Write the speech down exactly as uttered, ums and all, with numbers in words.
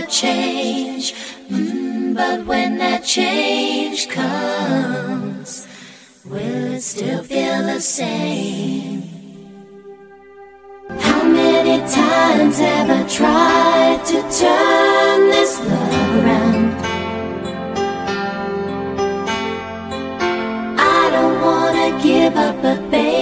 to change, mm, but when that change comes, will it still feel the same? How many times have I tried to turn this love around? I don't wanna give up, but baby,